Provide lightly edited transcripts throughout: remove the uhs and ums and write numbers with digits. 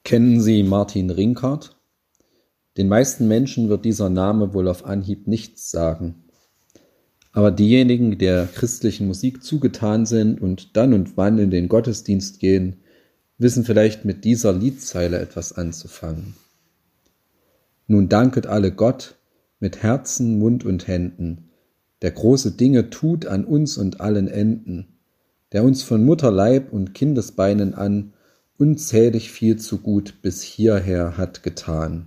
Kennen Sie Martin Rinkart? Den meisten Menschen wird dieser Name wohl auf Anhieb nichts sagen. Aber diejenigen, die der christlichen Musik zugetan sind und dann und wann in den Gottesdienst gehen, wissen vielleicht mit dieser Liedzeile etwas anzufangen. Nun danket alle Gott mit Herzen, Mund und Händen, der große Dinge tut an uns und allen Enden, der uns von Mutterleib und Kindesbeinen an unzählig viel zu gut bis hierher hat getan.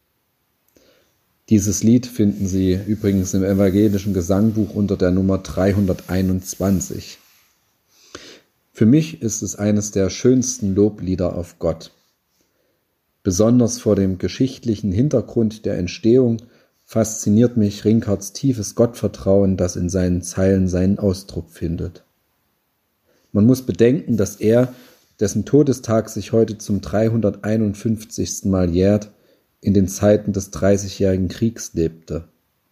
Dieses Lied finden Sie übrigens im evangelischen Gesangbuch unter der Nummer 321. Für mich ist es eines der schönsten Loblieder auf Gott. Besonders vor dem geschichtlichen Hintergrund der Entstehung fasziniert mich Rinkarts tiefes Gottvertrauen, das in seinen Zeilen seinen Ausdruck findet. Man muss bedenken, dass er, dessen Todestag sich heute zum 351. Mal jährt, in den Zeiten des Dreißigjährigen Kriegs lebte.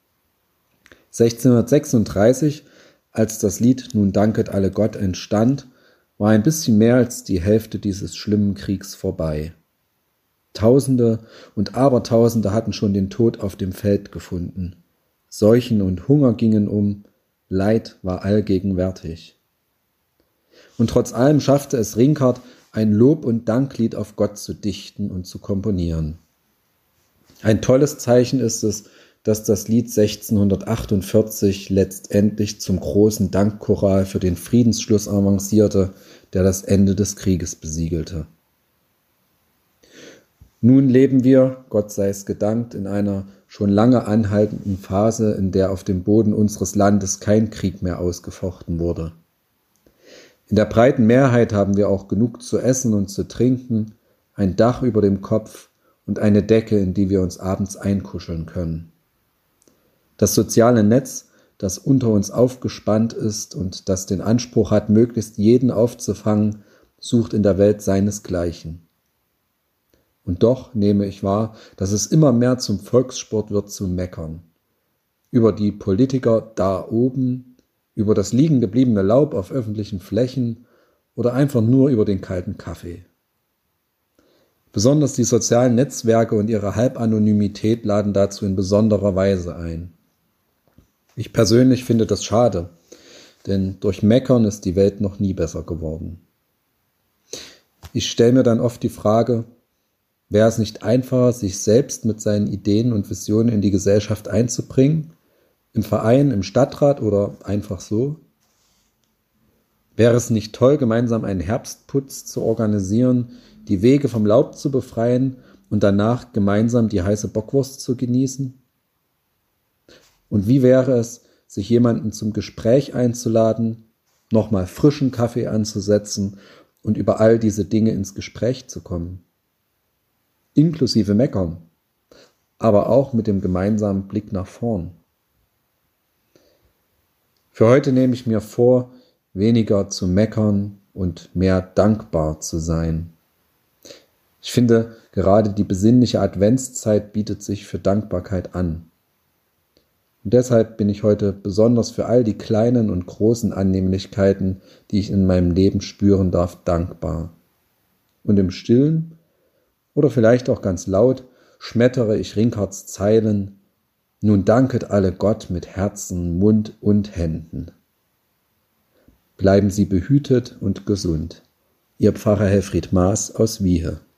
1636, als das Lied Nun danket alle Gott entstand, war ein bisschen mehr als die Hälfte dieses schlimmen Kriegs vorbei. Tausende und Abertausende hatten schon den Tod auf dem Feld gefunden. Seuchen und Hunger gingen um, Leid war allgegenwärtig. Und trotz allem schaffte es Rinkart, ein Lob- und Danklied auf Gott zu dichten und zu komponieren. Ein tolles Zeichen ist es, dass das Lied 1648 letztendlich zum großen Dankchoral für den Friedensschluss avancierte, der das Ende des Krieges besiegelte. Nun leben wir, Gott sei es gedankt, in einer schon lange anhaltenden Phase, in der auf dem Boden unseres Landes kein Krieg mehr ausgefochten wurde. In der breiten Mehrheit haben wir auch genug zu essen und zu trinken, ein Dach über dem Kopf und eine Decke, in die wir uns abends einkuscheln können. Das soziale Netz, das unter uns aufgespannt ist und das den Anspruch hat, möglichst jeden aufzufangen, sucht in der Welt seinesgleichen. Und doch nehme ich wahr, dass es immer mehr zum Volkssport wird, zu meckern. Über die Politiker da oben, über das liegen gebliebene Laub auf öffentlichen Flächen oder einfach nur über den kalten Kaffee. Besonders die sozialen Netzwerke und ihre Halbanonymität laden dazu in besonderer Weise ein. Ich persönlich finde das schade, denn durch Meckern ist die Welt noch nie besser geworden. Ich stelle mir dann oft die Frage, wäre es nicht einfacher, sich selbst mit seinen Ideen und Visionen in die Gesellschaft einzubringen? Im Verein, im Stadtrat oder einfach so? Wäre es nicht toll, gemeinsam einen Herbstputz zu organisieren, die Wege vom Laub zu befreien und danach gemeinsam die heiße Bockwurst zu genießen? Und wie wäre es, sich jemanden zum Gespräch einzuladen, nochmal frischen Kaffee anzusetzen und über all diese Dinge ins Gespräch zu kommen? Inklusive Meckern, aber auch mit dem gemeinsamen Blick nach vorn. Für heute nehme ich mir vor, weniger zu meckern und mehr dankbar zu sein. Ich finde, gerade die besinnliche Adventszeit bietet sich für Dankbarkeit an. Und deshalb bin ich heute besonders für all die kleinen und großen Annehmlichkeiten, die ich in meinem Leben spüren darf, dankbar. Und im Stillen oder vielleicht auch ganz laut schmettere ich Rinkarts Zeilen: Nun danket alle Gott mit Herzen, Mund und Händen. Bleiben Sie behütet und gesund. Ihr Pfarrer Helfried Maas aus Wiehe.